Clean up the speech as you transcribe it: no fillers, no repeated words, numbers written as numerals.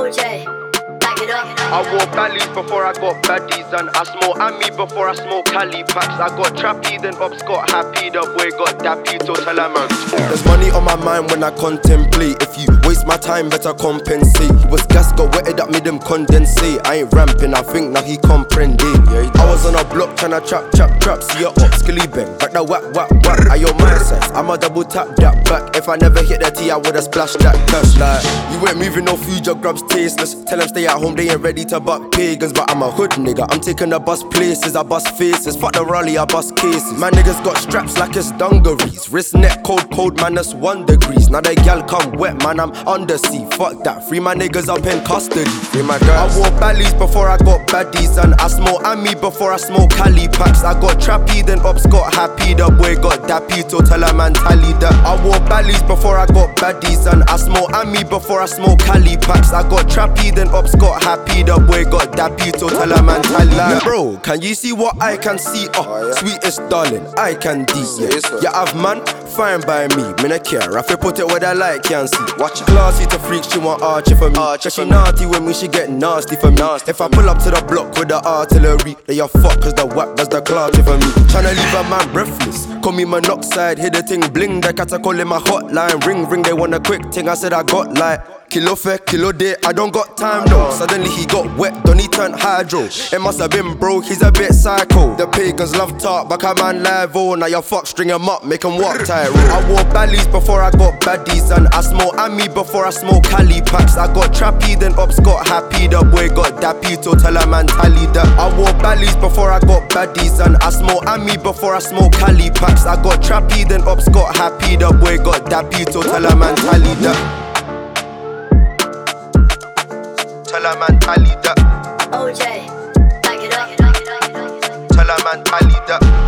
OJ, back it up. I wore ballies before I got baddies, and I smoke Ami before I smoke Cali packs. I got trappy, then Ops got happy, the boy got dappy, so tell a man. There's money on my mind when I contemplate. If you waste my time, better compensate. He was gas, got wetted up, made him condensate. I ain't ramping, I think now he comprende. I was on a block tryna trap. See your up, skilly bang, back the whack. I your my size, I'ma double tap that back. If I never hit the T, I would've splashed that cash. Like, you ain't moving no food, your grubs tasteless. Tell them stay at home, they ain't ready to buck pagans. But I'm a hood nigga, I'm taking the bus places, I bust faces. Fuck the Raleigh, I bust cases. My niggas got straps like it's dungarees. Wrist neck cold, man, that's 1 degree. Now the gal come wet, man, I'm undersea. Fuck that, free my niggas up in custody. Free my girls. I wore ballies before I got baddies, and I smoke Ami before I smoke Cali packs. I got trappy, then Ops got happy, the boy got dappy, so tell a man tally that. I wore ballies before I got baddies, and I smoke Ami before I smoke Cali packs. I got trappy, then Ops got happy, the boy got dappy, so tell a man tally that. Bro, can you see what I can see? Sweetest darling, I can D. Yeah, I've man, fine by me, me no care. If I put it where I like, can't see. Watch classy to freak, she want Archie for me. Cause she naughty with me, she get nasty for me. If I pull up to the block with the artillery, they you fuck cause the whack does the clarty for me. Tryna leave a man breathless, call me monoxide, hit the thing bling. The cat I call in my hotline, ring, they want a quick thing. I said I got like kilo fair, kilo day, I don't got time though. Suddenly he got wet, done he turned hydro. It must have been broke, he's a bit psycho. The pagans love talk, back a man live, oh. Now you fuck, string him up, make him walk tight. I wore ballies before I got baddies, and I smoke Ami before I smoke Cali packs. I got trappy, then Ops got happy, the boy got dappy, so tell a man tally that. I wore ballies before I got baddies, and I smoke Ami before I smoke Cali packs. I got trappy, then Ops got happy, the boy got dappy, so tell a man tally that. Tell a man tally that. OJ, back it up. Tell a man tally that.